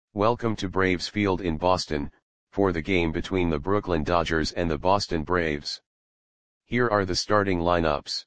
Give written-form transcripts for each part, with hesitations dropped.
Welcome to Braves Field in Boston, for the game between the Brooklyn Dodgers and the Boston Braves. Here are the starting lineups.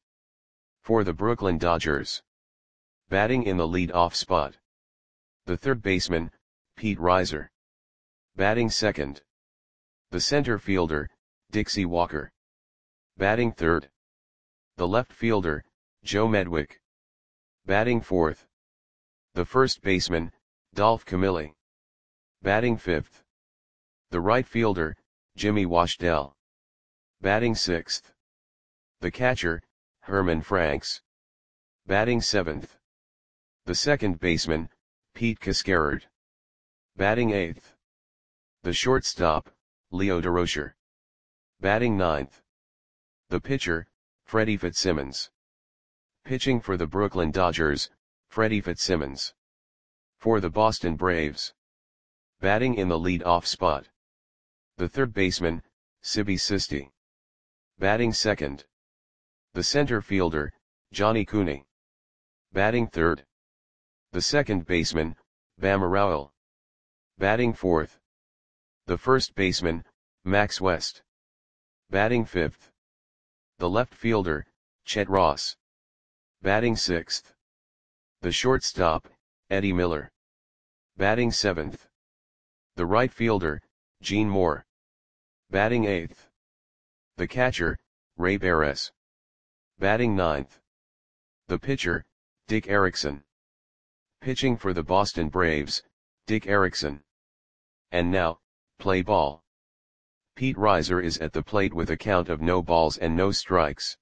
For the Brooklyn Dodgers. Batting in the lead-off spot. The third baseman, Pete Reiser. Batting second. The center fielder, Dixie Walker. Batting third. The left fielder, Joe Medwick. Batting fourth. The first baseman, Dolph Camilli. Batting fifth. The right fielder, Jimmy Washdell. Batting sixth. The catcher, Herman Franks. Batting seventh. The second baseman, Pete Cascarard. Batting eighth. The shortstop, Leo Durocher. Batting ninth. The pitcher, Freddie Fitzsimmons. Pitching for the Brooklyn Dodgers, Freddie Fitzsimmons. For the Boston Braves. Batting in the lead-off spot. The third baseman, Sibi Sisti. Batting second. The center fielder, Johnny Cooney. Batting third. The second baseman, Bama Rowell. Batting fourth. The first baseman, Max West. Batting fifth. The left fielder, Chet Ross. Batting sixth. The shortstop, Eddie Miller. Batting seventh. The right fielder, Gene Moore. Batting eighth. The catcher, Ray Perez. Batting ninth. The pitcher, Dick Erickson. Pitching for the Boston Braves, Dick Erickson. And now, play ball. Pete Reiser is at the plate with a count of no balls and no strikes.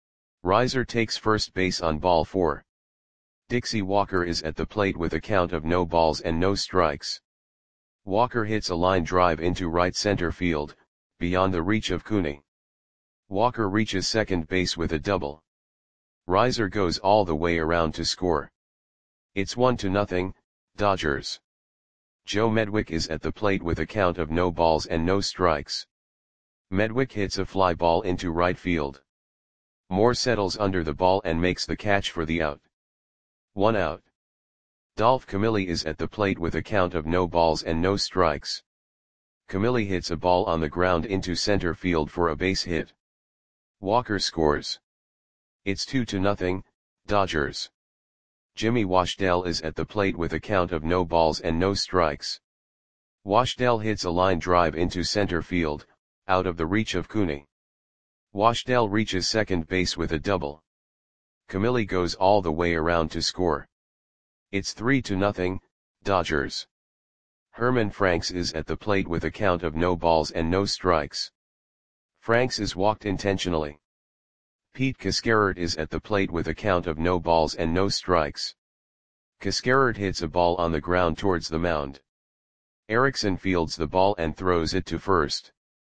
Reiser takes first base on ball 4. Dixie Walker is at the plate with a count of no balls and no strikes. Walker hits a line drive into right center field, beyond the reach of Cooney. Walker reaches second base with a double. Reiser goes all the way around to score. It's 1-0, Dodgers. Joe Medwick is at the plate with a count of no balls and no strikes. Medwick hits a fly ball into right field. Moore settles under the ball and makes the catch for the out. 1 out. Dolph Camilli is at the plate with a count of no balls and no strikes. Camilli hits a ball on the ground into center field for a base hit. Walker scores. It's 2-0, Dodgers. Jimmy Washdell is at the plate with a count of no balls and no strikes. Washdell hits a line drive into center field, out of the reach of Cooney. Washdell reaches second base with a double. Camilli goes all the way around to score. It's 3-0, Dodgers. Herman Franks is at the plate with a count of no balls and no strikes. Franks is walked intentionally. Pete Cascarard is at the plate with a count of no balls and no strikes. Cascarard hits a ball on the ground towards the mound. Erickson fields the ball and throws it to first.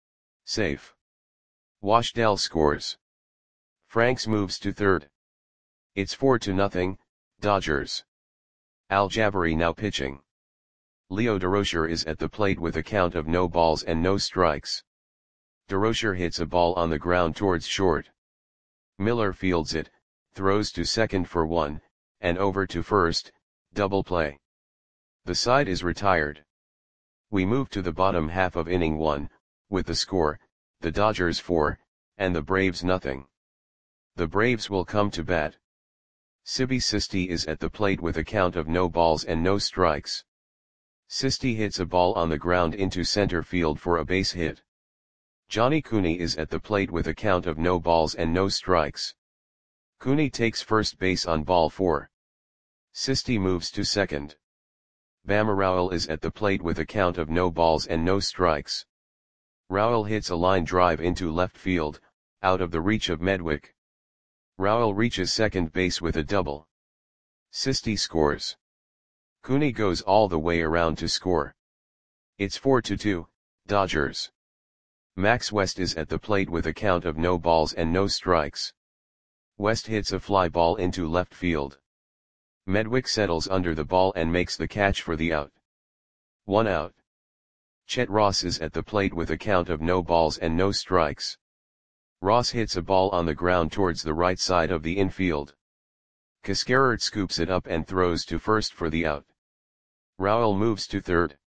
Safe. Washdell scores. Franks moves to third. It's 4-0, Dodgers. Al Jabari now pitching. Leo Durocher is at the plate with a count of no balls and no strikes. Durocher hits a ball on the ground towards short. Miller fields it, throws to second for 1, and over to first, double play. The side is retired. We move to the bottom half of inning 1, with the score, the Dodgers 4, and the Braves nothing. The Braves will come to bat. Sibi Sisti is at the plate with a count of no balls and no strikes. Sisti hits a ball on the ground into center field for a base hit. Johnny Cooney is at the plate with a count of no balls and no strikes. Cooney takes first base on ball 4. Sisti moves to second. Bama Rowell is at the plate with a count of no balls and no strikes. Rowell hits a line drive into left field, out of the reach of Medwick. Rowell reaches second base with a double. Sisti scores. Cooney goes all the way around to score. It's 4-2, Dodgers. Max West is at the plate with a count of no balls and no strikes. West hits a fly ball into left field. Medwick settles under the ball and makes the catch for the out. 1 out. Chet Ross is at the plate with a count of no balls and no strikes. Ross hits a ball on the ground towards the right side of the infield. Cascarard scoops it up and throws to first for the out. Rowell moves to third.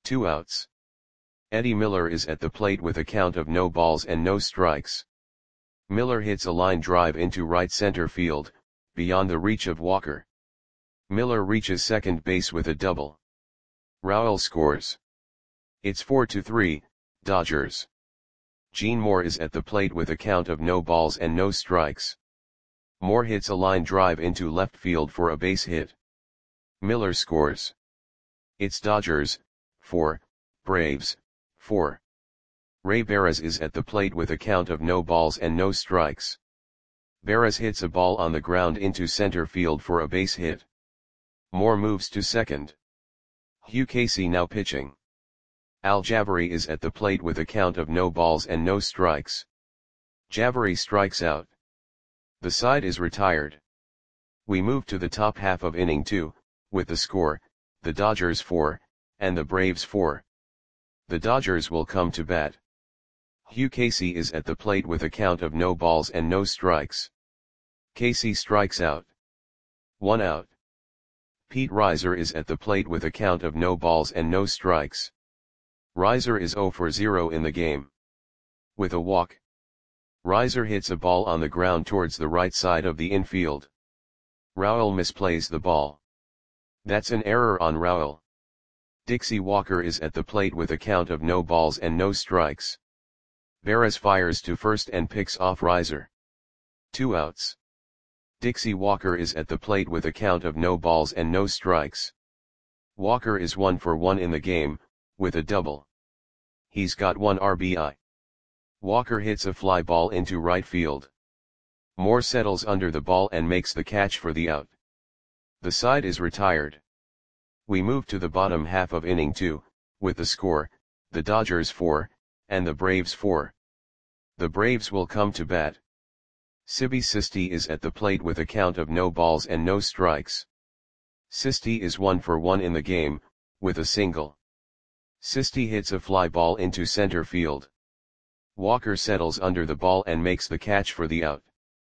2 outs. Eddie Miller is at the plate with a count of no balls and no strikes. Miller hits a line drive into right center field, beyond the reach of Walker. Miller reaches second base with a double. Raul scores. It's 4-3, Dodgers. Gene Moore is at the plate with a count of no balls and no strikes. Moore hits a line drive into left field for a base hit. Miller scores. It's Dodgers, 4, Braves, 4. Ray Barras is at the plate with a count of no balls and no strikes. Barras hits a ball on the ground into center field for a base hit. Moore moves to second. Hugh Casey now pitching. Al Jabari is at the plate with a count of no balls and no strikes. Jabari strikes out. The side is retired. We move to the top half of inning 2, with the score, the Dodgers 4, and the Braves 4. The Dodgers will come to bat. Hugh Casey is at the plate with a count of no balls and no strikes. Casey strikes out. 1 out. Pete Reiser is at the plate with a count of no balls and no strikes. Reiser is 0 for 0 in the game. With a walk. Reiser hits a ball on the ground towards the right side of the infield. Raul misplays the ball. That's an error on Raul. Dixie Walker is at the plate with a count of no balls and no strikes. Barras fires to first and picks off Reiser. 2 outs. Dixie Walker is at the plate with a count of no balls and no strikes. Walker is 1 for 1 in the game, with a double. He's got 1 RBI. Walker hits a fly ball into right field. Moore settles under the ball and makes the catch for the out. The side is retired. We move to the bottom half of inning 2, with the score, the Dodgers 4, and the Braves 4. The Braves will come to bat. Sibi Sisti is at the plate with a count of no balls and no strikes. Sisti is 1 for 1 in the game, with a single. Sisti hits a fly ball into center field. Walker settles under the ball and makes the catch for the out.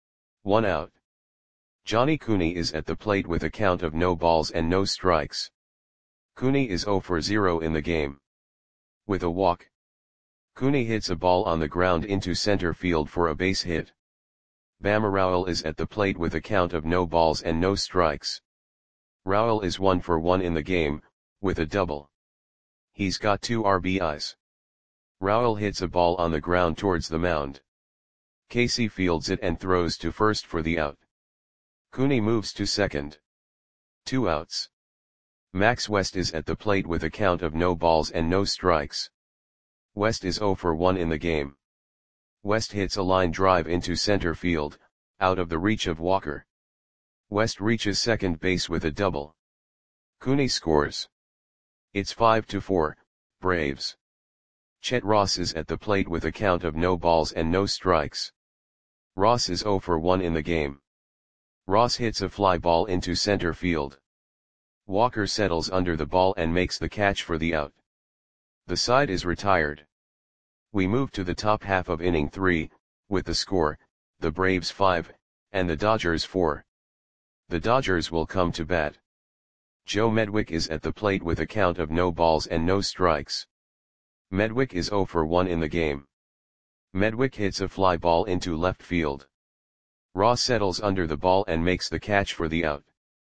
1 out. Johnny Cooney is at the plate with a count of no balls and no strikes. Cooney is 0 for 0 in the game. With a walk. Cooney hits a ball on the ground into center field for a base hit. Bama Raul is at the plate with a count of no balls and no strikes. Raul is 1 for 1 in the game, with a double. He's got 2 RBIs. Raul hits a ball on the ground towards the mound. Casey fields it and throws to first for the out. Cooney moves to second. 2 outs. Max West is at the plate with a count of no balls and no strikes. West is 0 for 1 in the game. West hits a line drive into center field, out of the reach of Walker. West reaches second base with a double. Cooney scores. It's 5-4, Braves. Chet Ross is at the plate with a count of no balls and no strikes. Ross is 0 for 1 in the game. Ross hits a fly ball into center field. Walker settles under the ball and makes the catch for the out. The side is retired. We move to the top half of inning 3, with the score, the Braves 5, and the Dodgers 4. The Dodgers will come to bat. Joe Medwick is at the plate with a count of no balls and no strikes. Medwick is 0 for 1 in the game. Medwick hits a fly ball into left field. Ross settles under the ball and makes the catch for the out.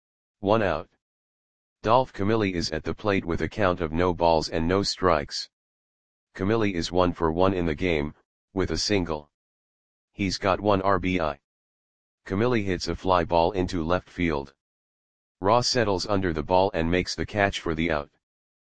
1 out. Dolph Camilli is at the plate with a count of no balls and no strikes. Camilli is 1 for 1 in the game, with a single. He's got 1 RBI. Camilli hits a fly ball into left field. Ross settles under the ball and makes the catch for the out.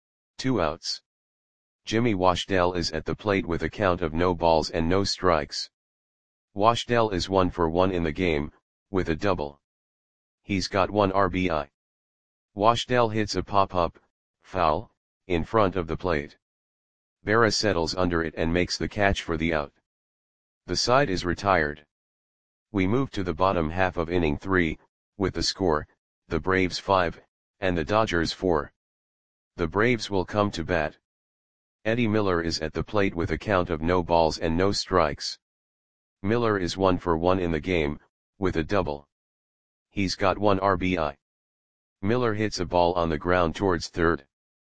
2 outs. Jimmy Washdell is at the plate with a count of no balls and no strikes. Washdell is 1 for 1 in the game, with a double. He's got 1 RBI. Washdell hits a pop-up, foul, in front of the plate. Barras settles under it and makes the catch for the out. The side is retired. We move to the bottom half of inning 3, with the score, the Braves 5, and the Dodgers 4. The Braves will come to bat. Eddie Miller is at the plate with a count of no balls and no strikes. Miller is 1 for 1 in the game, with a double. He's got 1 RBI. Miller hits a ball on the ground towards third.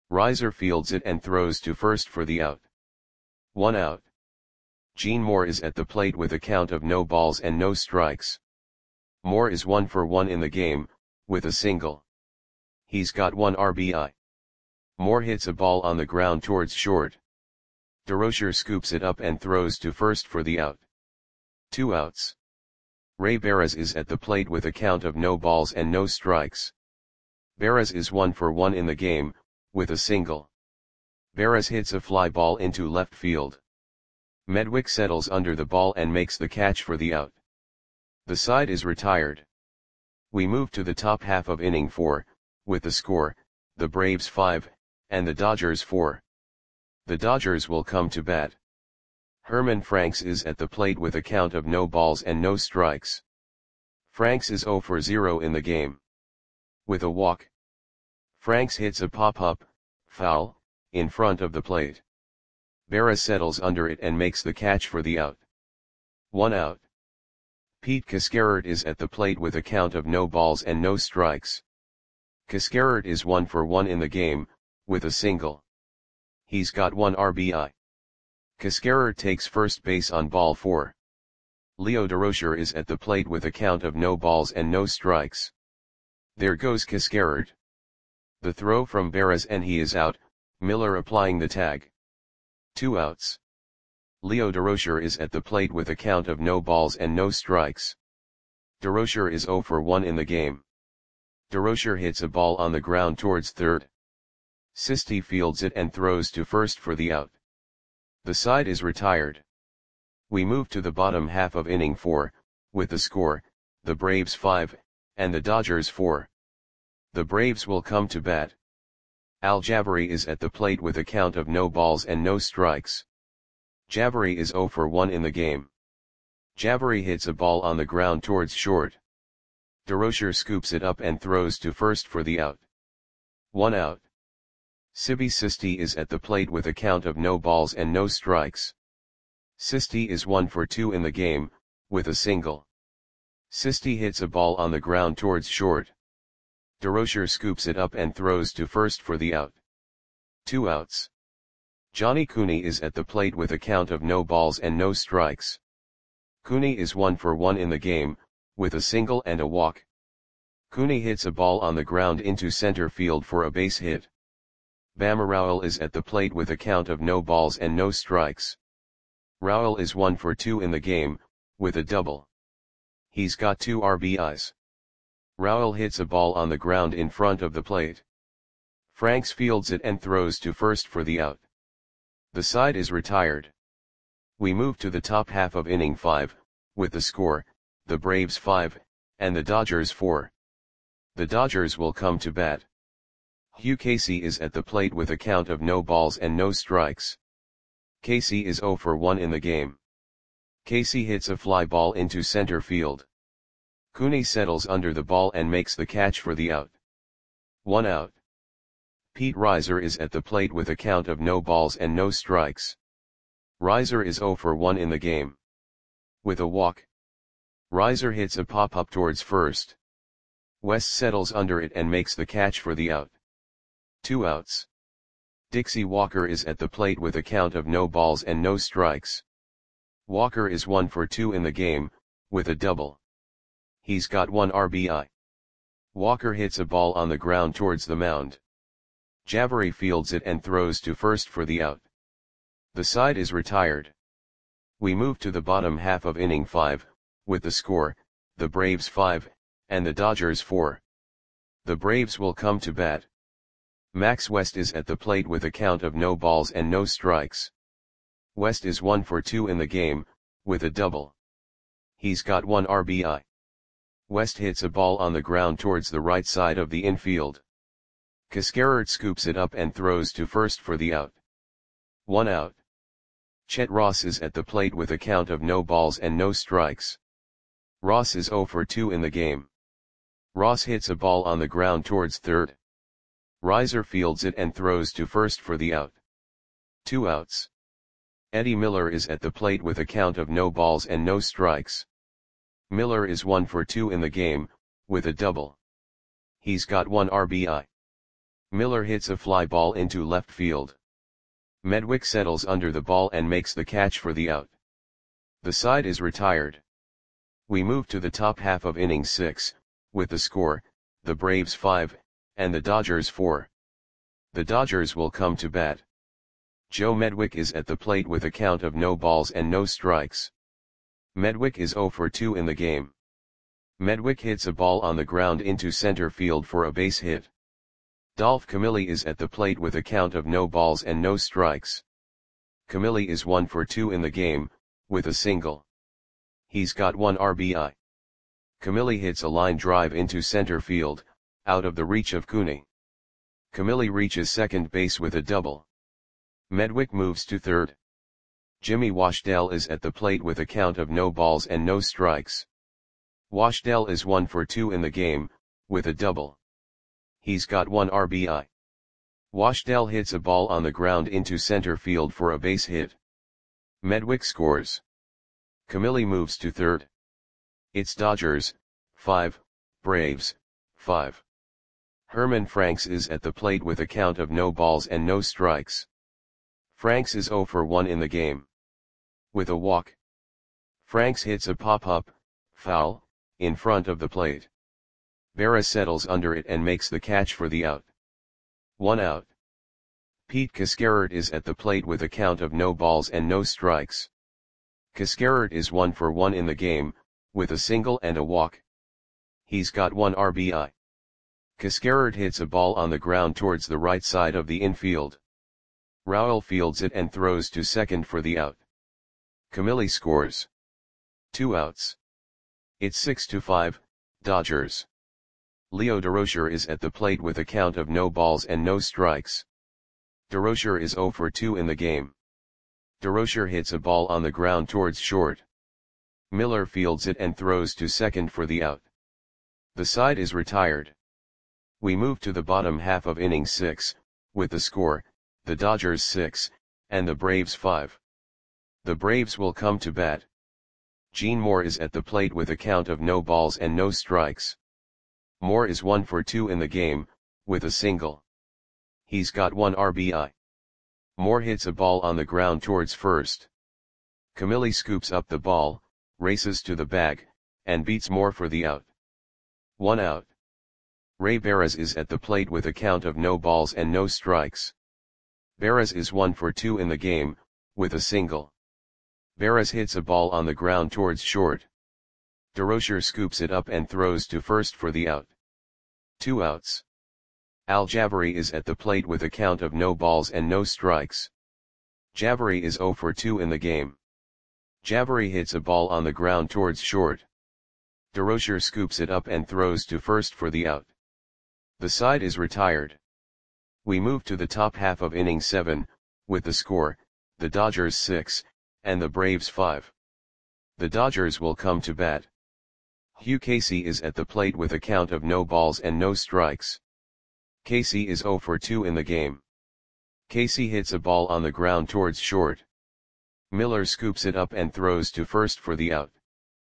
Riser fields it and throws to first for the out. 1 out. Gene Moore is at the plate with a count of no balls and no strikes. Moore is 1 for 1 in the game, with a single. He's got 1 RBI. Moore hits a ball on the ground towards short. DeRocher scoops it up and throws to first for the out. 2 outs. Ray Barras is at the plate with a count of no balls and no strikes. Barras is 1 for 1 in the game, with a single. Barras hits a fly ball into left field. Medwick settles under the ball and makes the catch for the out. The side is retired. We move to the top half of inning 4, with the score, the Braves 5, and the Dodgers 4. The Dodgers will come to bat. Herman Franks is at the plate with a count of no balls and no strikes. Franks is 0 for 0 in the game. With a walk. Franks hits a pop-up, foul, in front of the plate. Barras settles under it and makes the catch for the out. 1 out. Pete Cascarert is at the plate with a count of no balls and no strikes. Cascarert is 1 for 1 in the game, with a single. He's got 1 RBI. Cascarert takes first base on ball 4. Leo DeRocher is at the plate with a count of no balls and no strikes. There goes Cascarert. The throw from Barras and he is out, Miller applying the tag. 2 outs. Leo DeRocher is at the plate with a count of no balls and no strikes. DeRocher is 0 for 1 in the game. DeRocher hits a ball on the ground towards third. Sisti fields it and throws to first for the out. The side is retired. We move to the bottom half of inning 4, with the score, the Braves 5, and the Dodgers 4. The Braves will come to bat. Al Jabari is at the plate with a count of no balls and no strikes. Jabari is 0 for 1 in the game. Jabari hits a ball on the ground towards short. DeRocher scoops it up and throws to first for the out. 1 out. Sibi Sisti is at the plate with a count of no balls and no strikes. Sisti is 1 for 2 in the game, with a single. Sisti hits a ball on the ground towards short. DeRocher scoops it up and throws to first for the out. 2 outs. Johnny Cooney is at the plate with a count of no balls and no strikes. Cooney is 1 for 1 in the game, with a single and a walk. Cooney hits a ball on the ground into center field for a base hit. Bama Rowell is at the plate with a count of no balls and no strikes. Rowell is 1 for 2 in the game, with a double. He's got 2 RBIs. Rowell hits a ball on the ground in front of the plate. Franks fields it and throws to first for the out. The side is retired. We move to the top half of inning 5, with the score, the Braves 5, and the Dodgers 4. The Dodgers will come to bat. Hugh Casey is at the plate with a count of no balls and no strikes. Casey is 0 for 1 in the game. Casey hits a fly ball into center field. Cooney settles under the ball and makes the catch for the out. 1 out. Pete Riser is at the plate with a count of no balls and no strikes. Riser is 0 for 1 in the game. With a walk. Riser hits a pop-up towards first. West settles under it and makes the catch for the out. 2 outs. Dixie Walker is at the plate with a count of no balls and no strikes. Walker is 1 for 2 in the game, with a double. He's got 1 RBI. Walker hits a ball on the ground towards the mound. Jabari fields it and throws to first for the out. The side is retired. We move to the bottom half of inning 5, with the score, the Braves 5, and the Dodgers 4. The Braves will come to bat. Max West is at the plate with a count of no balls and no strikes. West is 1 for 2 in the game, with a double. He's got 1 RBI. West hits a ball on the ground towards the right side of the infield. Cascarert scoops it up and throws to first for the out. 1 out. Chet Ross is at the plate with a count of no balls and no strikes. Ross is 0 for 2 in the game. Ross hits a ball on the ground towards third. Riser fields it and throws to first for the out. 2 outs. Eddie Miller is at the plate with a count of no balls and no strikes. Miller is 1 for 2 in the game, with a double. He's got 1 RBI. Miller hits a fly ball into left field. Medwick settles under the ball and makes the catch for the out. The side is retired. We move to the top half of inning 6, with the score, the Braves 5, and the Dodgers 4. The Dodgers will come to bat. Joe Medwick is at the plate with a count of no balls and no strikes. Medwick is 0 for 2 in the game. Medwick hits a ball on the ground into center field for a base hit. Dolph Camilli is at the plate with a count of no balls and no strikes. Camilli is 1 for 2 in the game, with a single. He's got 1 RBI. Camilli hits a line drive into center field, out of the reach of Cooney. Camilli reaches second base with a double. Medwick moves to third. Jimmy Washdell is at the plate with a count of no balls and no strikes. Washdell is 1 for 2 in the game, with a double. He's got 1 RBI. Washdell hits a ball on the ground into center field for a base hit. Medwick scores. Camilli moves to third. It's Dodgers, 5, Braves, 5. Herman Franks is at the plate with a count of no balls and no strikes. Franks is 0 for 1 in the game. With a walk. Franks hits a pop-up, foul, in front of the plate. Berra settles under it and makes the catch for the out. 1 out. Pete Cascarert is at the plate with a count of no balls and no strikes. Cascarert is 1 for 1 in the game, with a single and a walk. He's got 1 RBI. Cascarert hits a ball on the ground towards the right side of the infield. Rowell fields it and throws to second for the out. Camilli scores. 2 outs. It's 6-5, Dodgers. Leo Durocher is at the plate with a count of no balls and no strikes. Durocher is 0 for 2 in the game. Durocher hits a ball on the ground towards short. Miller fields it and throws to second for the out. The side is retired. We move to the bottom half of inning 6, with the score, the Dodgers 6, and the Braves 5. The Braves will come to bat. Gene Moore is at the plate with a count of no balls and no strikes. Moore is 1 for 2 in the game, with a single. He's got 1 RBI. Moore hits a ball on the ground towards first. Camilli scoops up the ball, races to the bag, and beats Moore for the out. 1 out. Ray Barras is at the plate with a count of no balls and no strikes. Barras is 1 for 2 in the game, with a single. Barras hits a ball on the ground towards short. Durocher scoops it up and throws to first for the out. 2 outs. Al Jabari is at the plate with a count of no balls and no strikes. Jabari is 0 for 2 in the game. Jabari hits a ball on the ground towards short. Durocher scoops it up and throws to first for the out. The side is retired. We move to the top half of inning 7, with the score, the Dodgers 6, and the Braves 5. The Dodgers will come to bat. Hugh Casey is at the plate with a count of no balls and no strikes. Casey is 0 for 2 in the game. Casey hits a ball on the ground towards short. Miller scoops it up and throws to first for the out.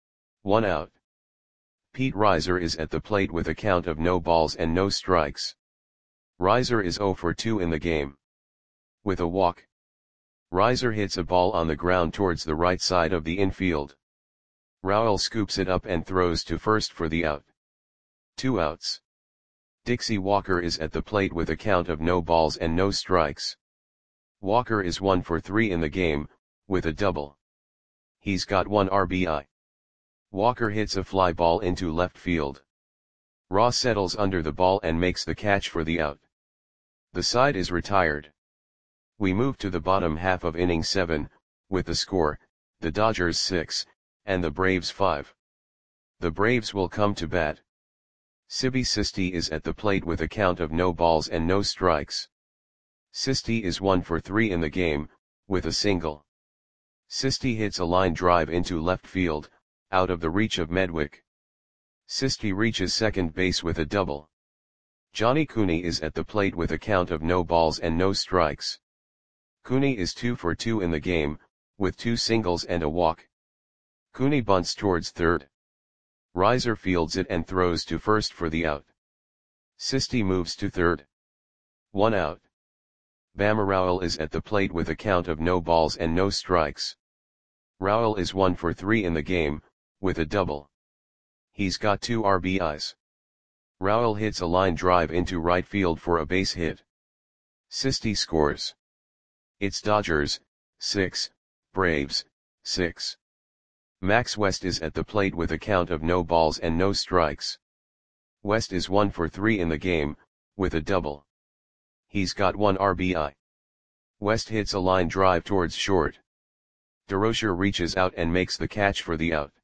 1 out. Pete Reiser is at the plate with a count of no balls and no strikes. Reiser is 0 for 2 in the game. With a walk. Reiser hits a ball on the ground towards the right side of the infield. Rowell scoops it up and throws to first for the out. 2 outs. Dixie Walker is at the plate with a count of no balls and no strikes. Walker is 1 for 3 in the game, with a double. He's got 1 RBI. Walker hits a fly ball into left field. Ross settles under the ball and makes the catch for the out. The side is retired. We move to the bottom half of inning 7, with the score, the Dodgers 6, and the Braves 5. The Braves will come to bat. Sibby Sisti is at the plate with a count of no balls and no strikes. Sisti is 1 for 3 in the game, with a single. Sisti hits a line drive into left field, out of the reach of Medwick. Sisti reaches second base with a double. Johnny Cooney is at the plate with a count of no balls and no strikes. Cooney is 2 for 2 in the game, with 2 singles and a walk. Cooney bunts towards third. Reiser fields it and throws to first for the out. Sisti moves to third. 1 out. Bama Rowell is at the plate with a count of no balls and no strikes. Rowell is 1 for 3 in the game, with a double. He's got 2 RBIs. Rowell hits a line drive into right field for a base hit. Sisti scores. It's Dodgers, 6, Braves, 6. Max West is at the plate with a count of no balls and no strikes. West is 1 for 3 in the game, with a double. He's got 1 RBI. West hits a line drive towards short. DeRocher reaches out and makes the catch for the out.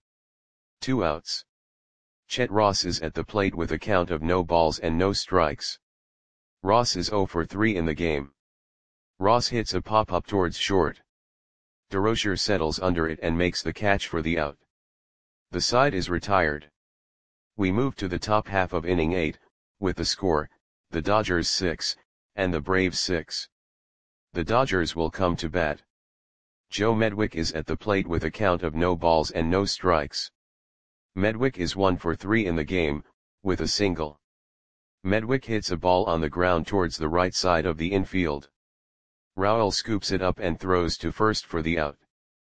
2 outs. Chet Ross is at the plate with a count of no balls and no strikes. Ross is 0 for 3 in the game. Ross hits a pop-up towards short. DeRocher settles under it and makes the catch for the out. The side is retired. We move to the top half of inning 8, with the score, the Dodgers 6, and the Braves 6. The Dodgers will come to bat. Joe Medwick is at the plate with a count of no balls and no strikes. Medwick is 1 for 3 in the game, with a single. Medwick hits a ball on the ground towards the right side of the infield. Rowell scoops it up and throws to first for the out.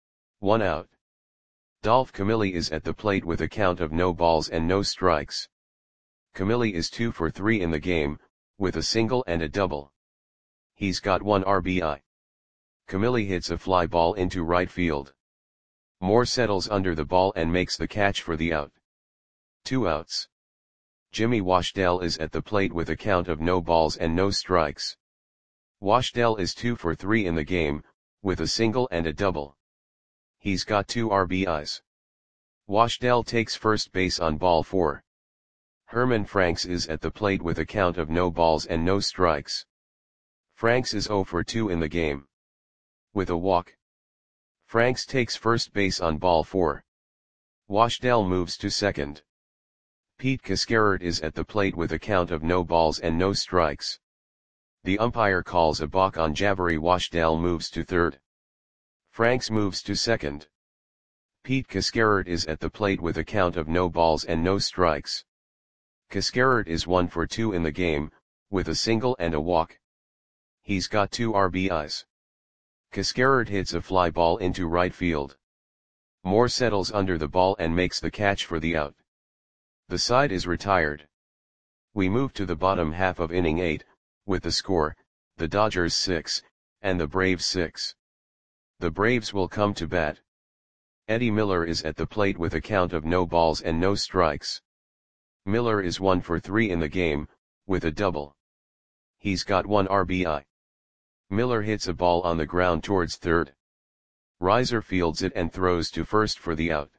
1 out. Dolph Camilli is at the plate with a count of no balls and no strikes. Camilli is 2 for 3 in the game, with a single and a double. He's got 1 RBI. Camilli hits a fly ball into right field. Moore settles under the ball and makes the catch for the out. 2 outs. Jimmy Washdell is at the plate with a count of no balls and no strikes. Washdell is 2 for 3 in the game, with a single and a double. He's got 2 RBIs. Washdell takes first base on ball 4. Herman Franks is at the plate with a count of no balls and no strikes. Franks is 0 for 2 in the game. With a walk. Franks takes first base on ball 4. Washdell moves to second. Pete Cascarert is at the plate with a count of no balls and no strikes. The umpire calls a balk on Jabari. Washdell moves to third. Franks moves to second. Pete Cascarert is at the plate with a count of no balls and no strikes. Cascarert is 1 for 2 in the game, with a single and a walk. He's got 2 RBIs. Cascarert hits a fly ball into right field. Moore settles under the ball and makes the catch for the out. The side is retired. We move to the bottom half of inning 8, with the score, the Dodgers 6, and the Braves 6. The Braves will come to bat. Eddie Miller is at the plate with a count of no balls and no strikes. Miller is 1 for 3 in the game, with a double. He's got 1 RBI. Miller hits a ball on the ground towards third. Reiser fields it and throws to first for the out.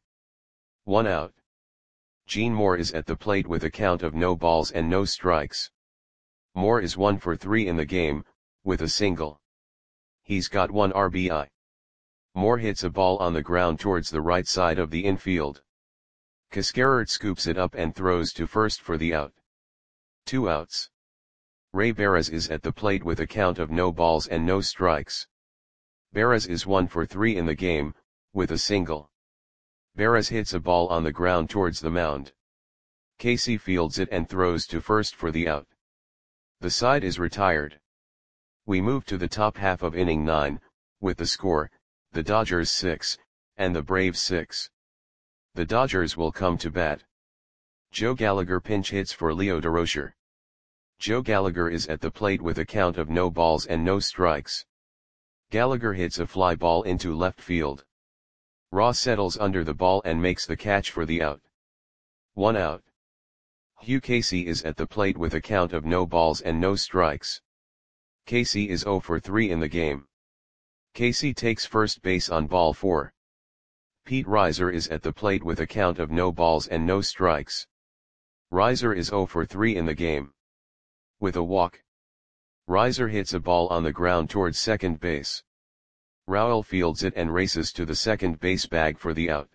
1 out. Gene Moore is at the plate with a count of no balls and no strikes. Moore is 1 for 3 in the game, with a single. He's got 1 RBI. Moore hits a ball on the ground towards the right side of the infield. Cascarert scoops it up and throws to first for the out. 2 outs. Ray Barras is at the plate with a count of no balls and no strikes. Barras is 1 for 3 in the game, with a single. Barras hits a ball on the ground towards the mound. Casey fields it and throws to first for the out. The side is retired. We move to the top half of inning 9, with the score, the Dodgers 6, and the Braves 6. The Dodgers will come to bat. Joe Gallagher pinch hits for Leo DeRocher. Joe Gallagher is at the plate with a count of no balls and no strikes. Gallagher hits a fly ball into left field. Ross settles under the ball and makes the catch for the out. 1 out. Hugh Casey is at the plate with a count of no balls and no strikes. Casey is 0 for 3 in the game. Casey takes first base on ball 4. Pete Reiser is at the plate with a count of no balls and no strikes. Reiser is 0 for 3 in the game. With a walk. Reiser hits a ball on the ground towards second base. Rowell fields it and races to the second base bag for the out.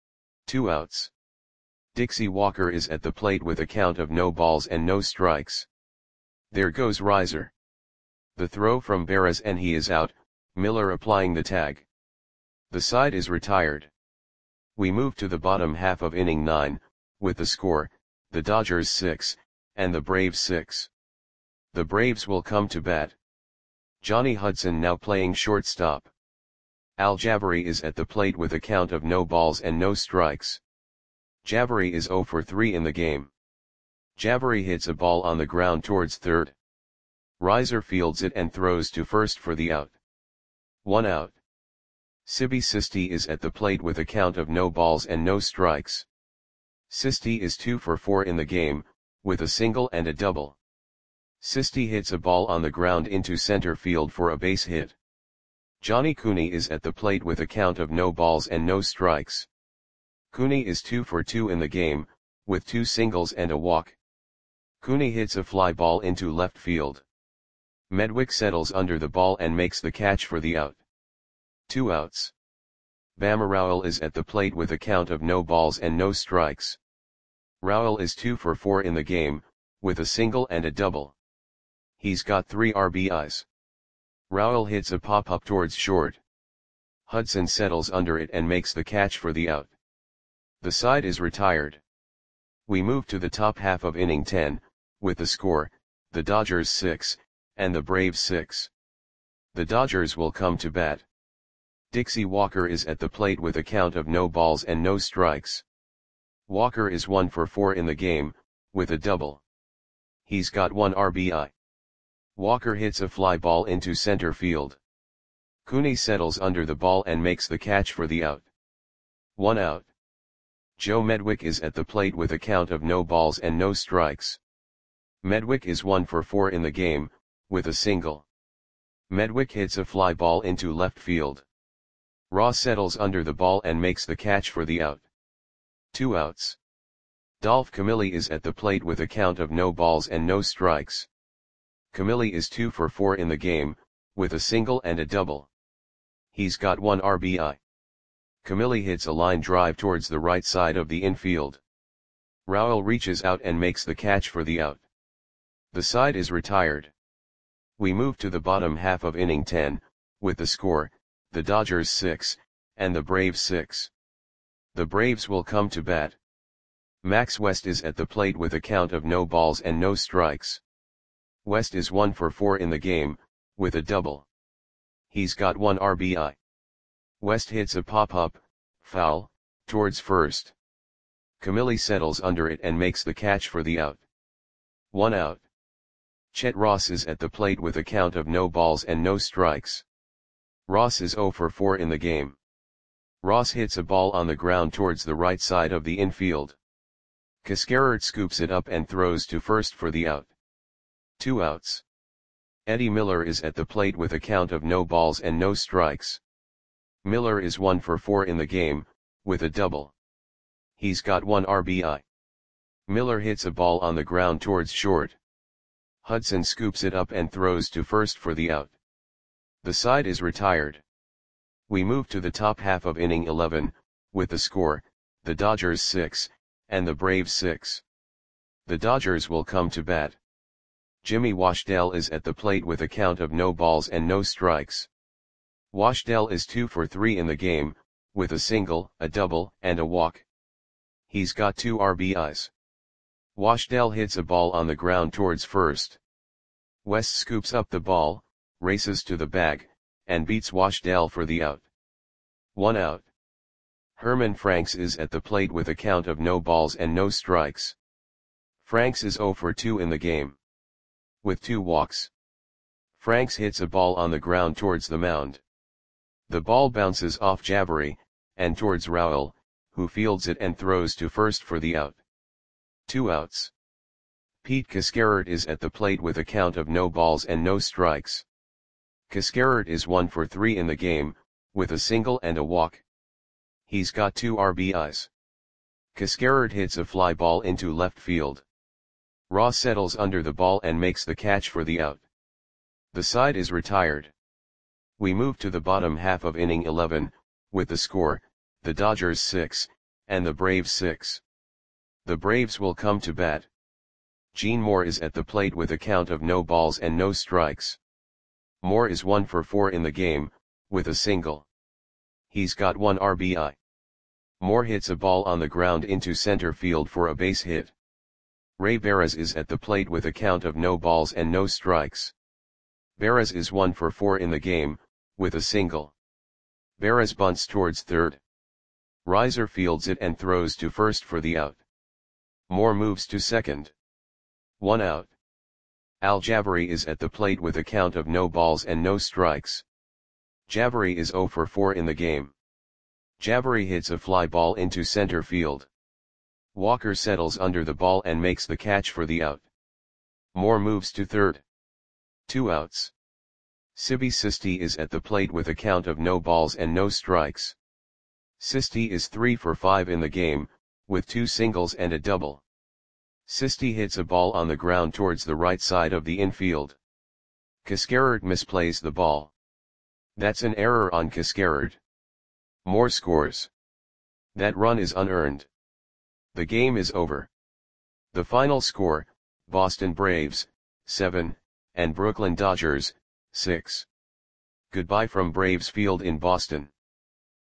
2 outs. Dixie Walker is at the plate with a count of no balls and no strikes. There goes Reiser. The throw from Barras and he is out, Miller applying the tag. The side is retired. We move to the bottom half of inning 9, with the score, the Dodgers 6, and the Braves 6. The Braves will come to bat. Johnny Hudson now playing shortstop. Al Jabari is at the plate with a count of no balls and no strikes. Jabari is 0 for 3 in the game. Jabari hits a ball on the ground towards third. Riser fields it and throws to first for the out. 1 out. Sibi Sisti is at the plate with a count of no balls and no strikes. Sisti is 2 for 4 in the game, with a single and a double. Sisti hits a ball on the ground into center field for a base hit. Johnny Cooney is at the plate with a count of no balls and no strikes. Cooney is 2 for 2 in the game, with 2 singles and a walk. Cooney hits a fly ball into left field. Medwick settles under the ball and makes the catch for the out. 2 outs. Bama Rowell is at the plate with a count of no balls and no strikes. Rowell is 2 for 4 in the game, with a single and a double. He's got 3 RBIs. Rowell hits a pop-up towards short. Hudson settles under it and makes the catch for the out. The side is retired. We move to the top half of inning 10, with the score, the Dodgers 6, and the Braves 6. The Dodgers will come to bat. Dixie Walker is at the plate with a count of no balls and no strikes. Walker is 1 for 4 in the game, with a double. He's got 1 RBI. Walker hits a fly ball into center field. Cooney settles under the ball and makes the catch for the out. 1 out. Joe Medwick is at the plate with a count of no balls and no strikes. Medwick is 1 for 4 in the game, with a single. Medwick hits a fly ball into left field. Ross settles under the ball and makes the catch for the out. 2 outs. Dolph Camilli is at the plate with a count of no balls and no strikes. Camilli is 2 for 4 in the game, with a single and a double. He's got 1 RBI. Camilli hits a line drive towards the right side of the infield. Rowell reaches out and makes the catch for the out. The side is retired. We move to the bottom half of inning 10, with the score, the Dodgers 6, and the Braves 6. The Braves will come to bat. Max West is at the plate with a count of no balls and no strikes. West is 1 for 4 in the game, with a double. He's got 1 RBI. West hits a pop-up, foul, towards first. Camilli settles under it and makes the catch for the out. 1 out. Chet Ross is at the plate with a count of no balls and no strikes. Ross is 0 for 4 in the game. Ross hits a ball on the ground towards the right side of the infield. Cascarert scoops it up and throws to first for the out. 2 outs. Eddie Miller is at the plate with a count of no balls and no strikes. Miller is 1 for 4 in the game, with a double. He's got 1 RBI. Miller hits a ball on the ground towards short. Hudson scoops it up and throws to first for the out. The side is retired. We move to the top half of inning 11, with the score, the Dodgers 6, and the Braves 6. The Dodgers will come to bat. Jimmy Washdale is at the plate with a count of no balls and no strikes. Washdale is 2 for 3 in the game, with a single, a double, and a walk. He's got 2 RBIs. Washdale hits a ball on the ground towards first. West scoops up the ball, races to the bag, and beats Washdale for the out. 1 out. Herman Franks is at the plate with a count of no balls and no strikes. Franks is 0 for 2 in the game, with 2 walks. Franks hits a ball on the ground towards the mound. The ball bounces off Jabari, and towards Rowell, who fields it and throws to first for the out. 2 outs. Pete Cascarert is at the plate with a count of no balls and no strikes. Cascarert is 1 for 3 in the game, with a single and a walk. He's got 2 RBIs. Cascarert hits a fly ball into left field. Ross settles under the ball and makes the catch for the out. The side is retired. We move to the bottom half of inning 11, with the score, the Dodgers 6, and the Braves 6. The Braves will come to bat. Gene Moore is at the plate with a count of no balls and no strikes. Moore is 1 for 4 in the game, with a single. He's got 1 RBI. Moore hits a ball on the ground into center field for a base hit. Ray Barres is at the plate with a count of no balls and no strikes. Barres is 1 for 4 in the game, with a single. Barres bunts towards third. Reiser fields it and throws to first for the out. Moore moves to second. 1 out. Al Jabari is at the plate with a count of no balls and no strikes. Jabari is 0 for 4 in the game. Jabari hits a fly ball into center field. Walker settles under the ball and makes the catch for the out. Moore moves to third. 2 outs. Sibi Sisti is at the plate with a count of no balls and no strikes. Sisti is 3 for 5 in the game, with 2 singles and a double. Sisti hits a ball on the ground towards the right side of the infield. Cascarard misplays the ball. That's an error on Cascarard. Moore scores. That run is unearned. The game is over. The final score, Boston Braves, 7, and Brooklyn Dodgers, 6. Goodbye from Braves Field in Boston.